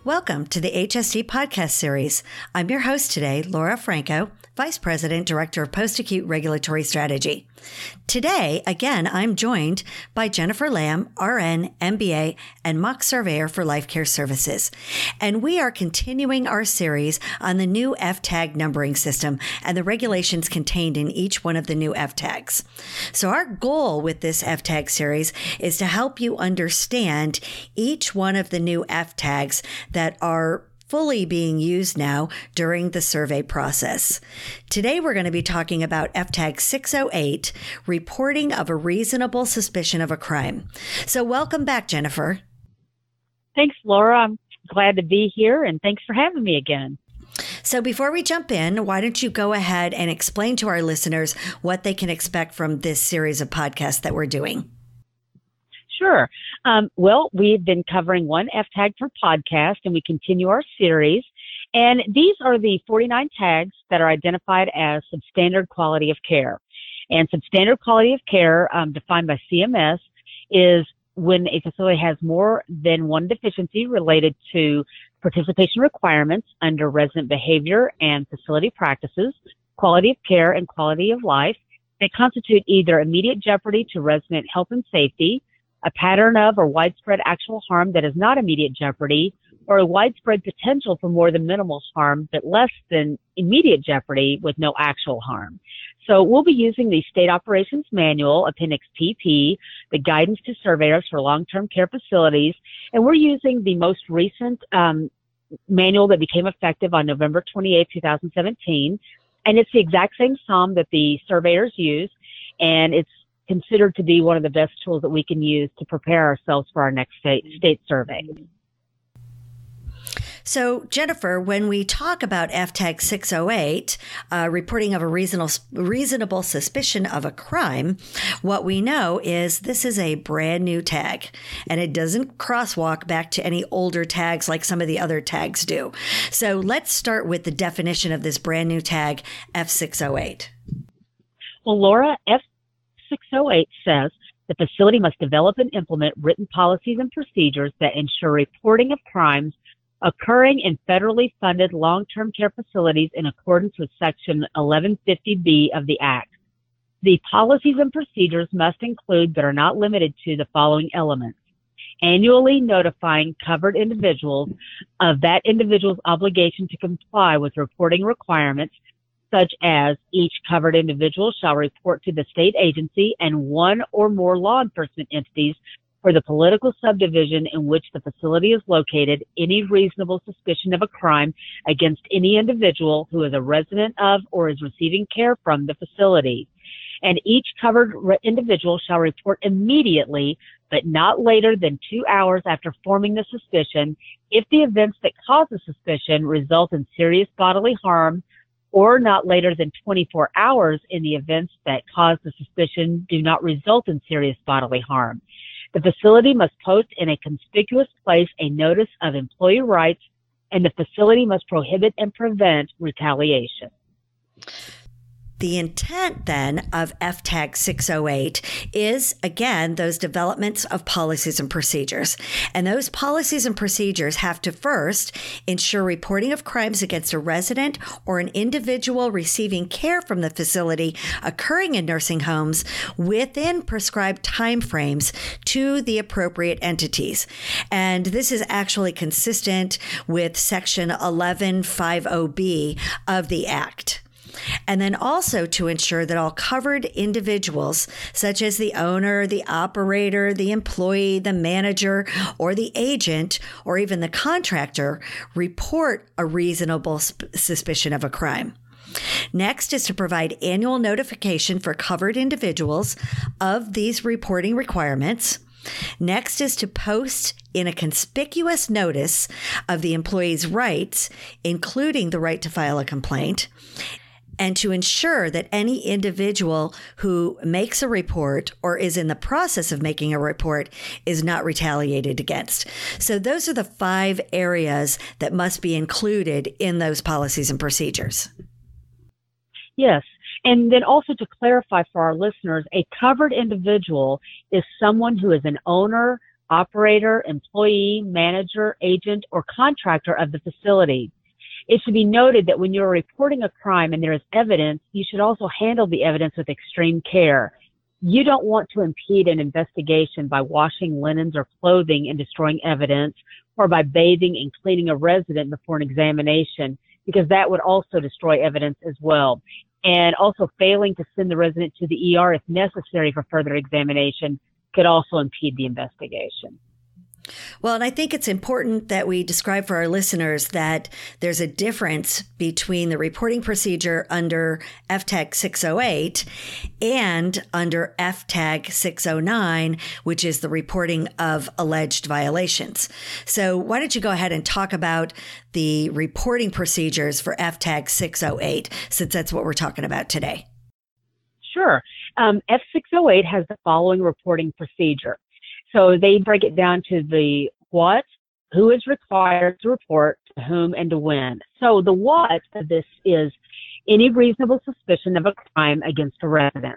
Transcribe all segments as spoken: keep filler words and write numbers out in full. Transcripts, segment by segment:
Welcome to the H S D podcast series. I'm your host today, Laura Franco, Vice President, Director of Post-Acute Regulatory Strategy. Today, again, I'm joined by Jennifer Lamb, R N, M B A, and Mock Surveyor for Life Care Services. And we are continuing our series on the new F TAG numbering system and the regulations contained in each one of the new F TAGs. So our goal with this F TAG series is to help you understand each one of the new F TAGs that are fully being used now during the survey process. Today, we're going to be talking about F TAG six oh eight, reporting of a reasonable suspicion of a crime. So welcome back, Jennifer. Thanks, Laura. I'm glad to be here, and thanks for having me again. So before we jump in, why don't you go ahead and explain to our listeners what they can expect from this series of podcasts that we're doing? Sure. Um, well, we've been covering one F TAG per podcast, and we continue our series. And these are the forty-nine tags that are identified as substandard quality of care. And substandard quality of care, um, defined by C M S, is when a facility has more than one deficiency related to participation requirements under resident behavior and facility practices, quality of care, and quality of life that constitute either immediate jeopardy to resident health and safety, a pattern of or widespread actual harm that is not immediate jeopardy, or a widespread potential for more than minimal harm but less than immediate jeopardy with no actual harm. So we'll be using the State Operations Manual, Appendix P P, the Guidance to Surveyors for Long-Term Care Facilities, and we're using the most recent um, manual that became effective on November twenty-eighth, twenty seventeen, and it's the exact same SOM that the surveyors use, and it's considered to be one of the best tools that we can use to prepare ourselves for our next state, state survey. So, Jennifer, when we talk about F TAG six oh eight, uh, reporting of a reasonable, reasonable suspicion of a crime, what we know is this is a brand new tag, and it doesn't crosswalk back to any older tags like some of the other tags do. So let's start with the definition of this brand new tag, F six oh eight. Well, Laura, F six oh eight says the facility must develop and implement written policies and procedures that ensure reporting of crimes occurring in federally funded long-term care facilities in accordance with Section eleven fifty B of the Act. The policies and procedures must include, but are not limited to, the following elements: annually notifying covered individuals of that individual's obligation to comply with reporting requirements, such as each covered individual shall report to the state agency and one or more law enforcement entities for the political subdivision in which the facility is located any reasonable suspicion of a crime against any individual who is a resident of or is receiving care from the facility. And each covered re- individual shall report immediately, but not later than two hours after forming the suspicion, if the events that cause the suspicion result in serious bodily harm, or not later than twenty-four hours in the events that cause the suspicion do not result in serious bodily harm. The facility must post in a conspicuous place a notice of employee rights, and the facility must prohibit and prevent retaliation. The intent then of F TAG six oh eight is, again, those developments of policies and procedures. And those policies and procedures have to first ensure reporting of crimes against a resident or an individual receiving care from the facility occurring in nursing homes within prescribed timeframes to the appropriate entities. And this is actually consistent with Section eleven fifty B of the Act. And then also to ensure that all covered individuals, such as the owner, the operator, the employee, the manager, or the agent, or even the contractor, report a reasonable sp- suspicion of a crime. Next is to provide annual notification for covered individuals of these reporting requirements. Next is to post in a conspicuous notice of the employee's rights, including the right to file a complaint, and to ensure that any individual who makes a report or is in the process of making a report is not retaliated against. So those are the five areas that must be included in those policies and procedures. Yes. And then also to clarify for our listeners, a covered individual is someone who is an owner, operator, employee, manager, agent, or contractor of the facility. It should be noted that when you're reporting a crime and there is evidence, you should also handle the evidence with extreme care. You don't want to impede an investigation by washing linens or clothing and destroying evidence, or by bathing and cleaning a resident before an examination, because that would also destroy evidence as well. And also failing to send the resident to the E R if necessary for further examination could also impede the investigation. Well, and I think it's important that we describe for our listeners that there's a difference between the reporting procedure under F TAG six oh eight and under F TAG six oh nine, which is the reporting of alleged violations. So why don't you go ahead and talk about the reporting procedures for F TAG six oh eight, since that's what we're talking about today. Sure. Um, F six oh eight has the following reporting procedure. So they break it down to the what, who is required to report, to whom, and to when. So the what of this is any reasonable suspicion of a crime against a resident.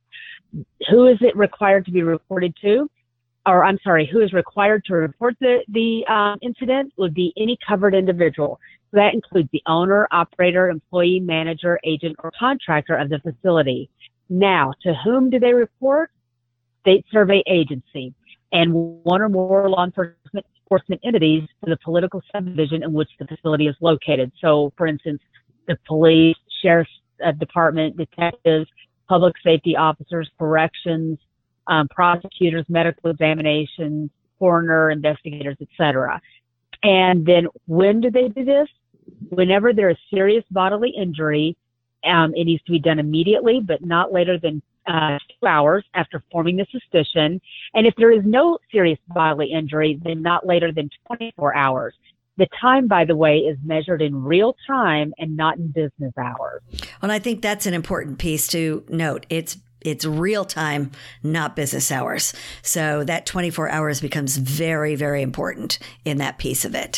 Who is it required to be reported to? Or I'm sorry, who is required to report the, the um, incident would be any covered individual. So that includes the owner, operator, employee, manager, agent, or contractor of the facility. Now, to whom do they report? State Survey Agency and one or more law enforcement enforcement entities to the political subdivision in which the facility is located. So, for instance, the police, sheriff's uh, department, detectives, public safety officers, corrections, um, prosecutors, medical examinations, coroner, investigators, et cetera. And then when do they do this? Whenever there is serious bodily injury, um, it needs to be done immediately, but not later than Uh, two hours after forming the suspicion. And if there is no serious bodily injury, then not later than twenty-four hours. The time, by the way, is measured in real time and not in business hours. Well, I think that's an important piece to note. It's It's real time, not business hours. So that twenty-four hours becomes very, very important in that piece of it.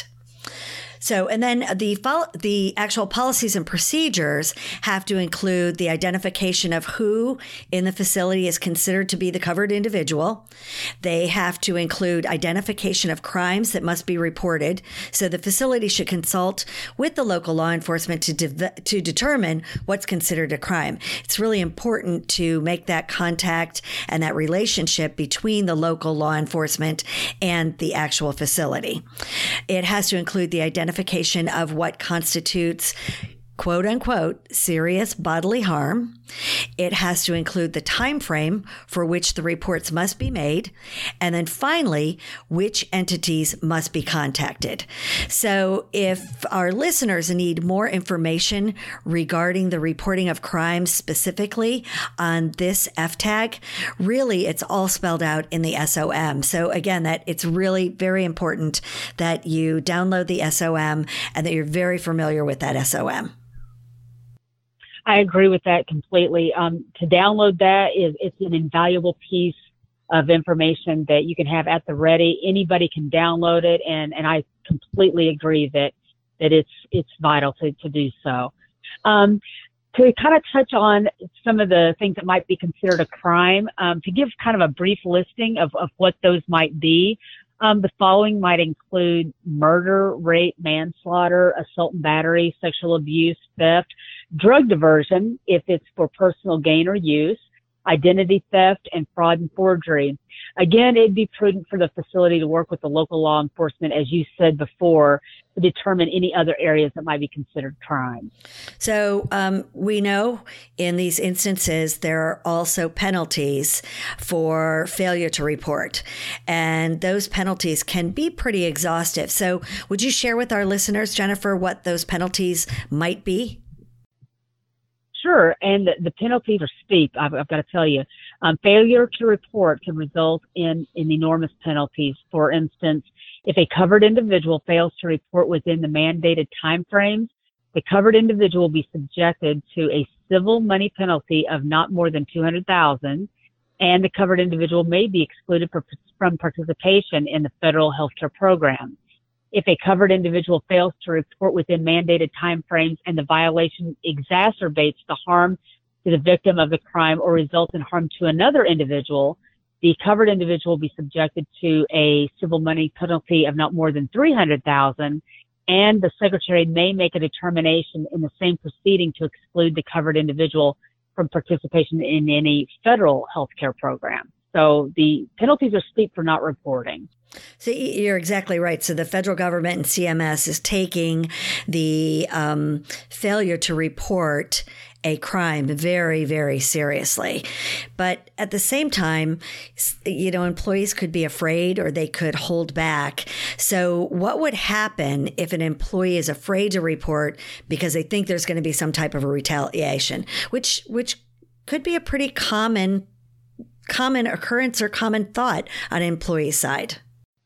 So, and then the the actual policies and procedures have to include the identification of who in the facility is considered to be the covered individual. They have to include identification of crimes that must be reported. So the facility should consult with the local law enforcement to de- to determine what's considered a crime. It's really important to make that contact and that relationship between the local law enforcement and the actual facility. It has to include the identification Identification of what constitutes quote unquote serious bodily harm. It has to include the time frame for which the reports must be made, and then finally which entities must be contacted. So if our listeners need more information regarding the reporting of crimes specifically on this F TAG, really it's all spelled out in the S O M. So again, that it's really very important that you download the S O M and that you're very familiar with that S O M. I agree with that completely. Um, to download that is it's an invaluable piece of information that you can have at the ready. Anybody can download it, and, and I completely agree that that it's it's vital to, to do so. Um, to kind of touch on some of the things that might be considered a crime, um, to give kind of a brief listing of, of what those might be. Um, the following might include murder, rape, manslaughter, assault and battery, sexual abuse, theft, drug diversion, if it's for personal gain or use, identity theft, and fraud and forgery. Again, it'd be prudent for the facility to work with the local law enforcement, as you said before, to determine any other areas that might be considered crimes. So um, we know in these instances, there are also penalties for failure to report. And those penalties can be pretty exhaustive. So would you share with our listeners, Jennifer, what those penalties might be? Sure, and the, the penalties are steep, I've, I've got to tell you. Um, failure to report can result in, in enormous penalties. For instance, if a covered individual fails to report within the mandated timeframes, the covered individual will be subjected to a civil money penalty of not more than two hundred thousand dollars, and the covered individual may be excluded for, from participation in the federal healthcare program. If a covered individual fails to report within mandated timeframes and the violation exacerbates the harm to the victim of the crime or results in harm to another individual, the covered individual will be subjected to a civil money penalty of not more than three hundred thousand dollars, and the secretary may make a determination in the same proceeding to exclude the covered individual from participation in any federal health care program. So the penalties are steep for not reporting. So you're exactly right. So the federal government and C M S is taking the um, failure to report a crime very, very seriously. But at the same time, you know, employees could be afraid or they could hold back. So what would happen if an employee is afraid to report because they think there's going to be some type of a retaliation, which which could be a pretty common common occurrence or common thought on an employee side?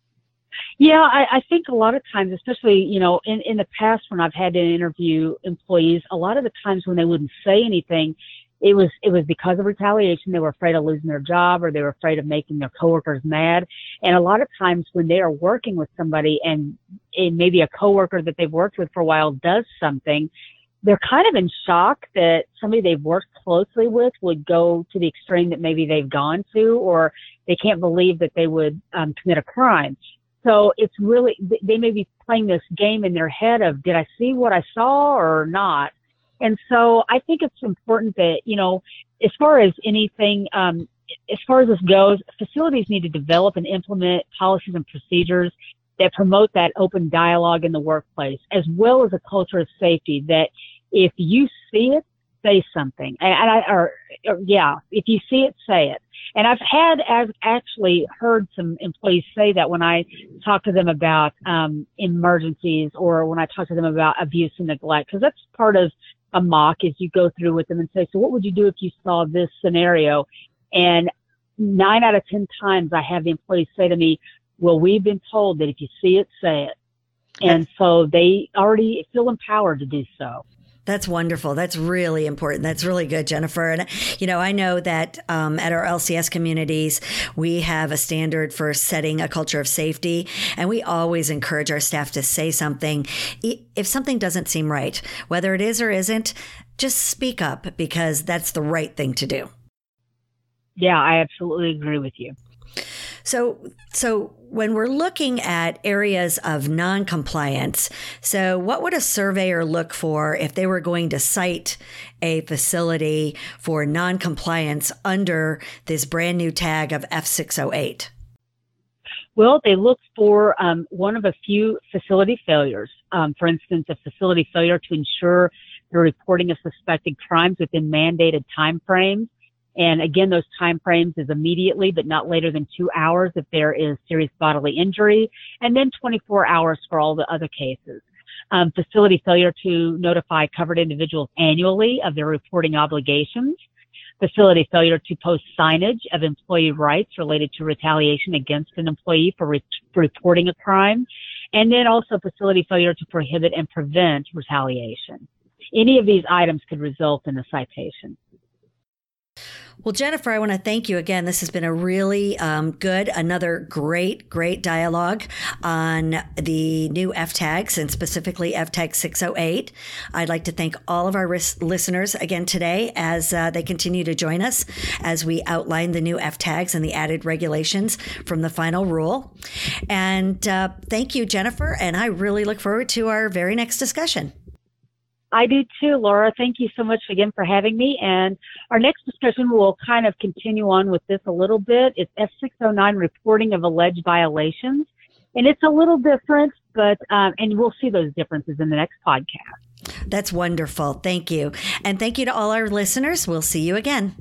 Yeah, I, I think a lot of times, especially, you know, in, in the past when I've had to interview employees, a lot of the times when they wouldn't say anything, it was it was because of retaliation. They were afraid of losing their job, or they were afraid of making their coworkers mad. And a lot of times when they are working with somebody and, and maybe a coworker that they've worked with for a while does something, they're kind of in shock that somebody they've worked closely with would go to the extreme that maybe they've gone to, or they can't believe that they would um, commit a crime. So it's really, they may be playing this game in their head of, did I see what I saw or not? And so I think it's important that, you know, as far as anything, um, as far as this goes, facilities need to develop and implement policies and procedures that promote that open dialogue in the workplace, as well as a culture of safety, that if you see it, say something. And I, or, or yeah, if you see it, say it. And I've had, I've actually heard some employees say that when I talk to them about um, emergencies, or when I talk to them about abuse and neglect, because that's part of a mock, is you go through with them and say, so what would you do if you saw this scenario? And nine out of ten times I have the employees say to me, well, we've been told that if you see it, say it. And so they already feel empowered to do so. That's wonderful. That's really important. That's really good, Jennifer. And, you know, I know that um, at our L C S communities, we have a standard for setting a culture of safety. And we always encourage our staff to say something. If something doesn't seem right, whether it is or isn't, just speak up, because that's the right thing to do. Yeah, I absolutely agree with you. So, so when we're looking at areas of non-compliance, so what would a surveyor look for if they were going to cite a facility for non-compliance under this brand new tag of F six oh eight? Well, they look for um, one of a few facility failures. Um, for instance, a facility failure to ensure the reporting of suspected crimes within mandated timeframes. And again, those timeframes is immediately, but not later than two hours if there is serious bodily injury, and then twenty-four hours for all the other cases. Um, facility failure to notify covered individuals annually of their reporting obligations. Facility failure to post signage of employee rights related to retaliation against an employee for, re- for reporting a crime. And then also facility failure to prohibit and prevent retaliation. Any of these items could result in a citation. Well, Jennifer, I want to thank you again. This has been a really um, good, another great, great dialogue on the new F TAGs, and specifically F TAG six oh eight. I'd like to thank all of our ris- listeners again today as uh, they continue to join us as we outline the new F TAGs and the added regulations from the final rule. And uh, thank you, Jennifer, and I really look forward to our very next discussion. I do too, Laura. Thank you so much again for having me. And our next discussion will kind of continue on with this a little bit. It's F six oh nine, reporting of alleged violations. And it's a little different, but, um, and we'll see those differences in the next podcast. That's wonderful. Thank you. And thank you to all our listeners. We'll see you again.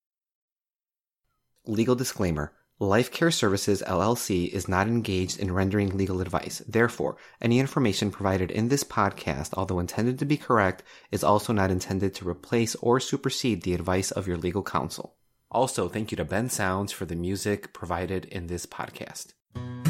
Legal disclaimer. Life Care Services, L L C is not engaged in rendering legal advice. Therefore, any information provided in this podcast, although intended to be correct, is also not intended to replace or supersede the advice of your legal counsel. Also, thank you to Ben Sounds for the music provided in this podcast.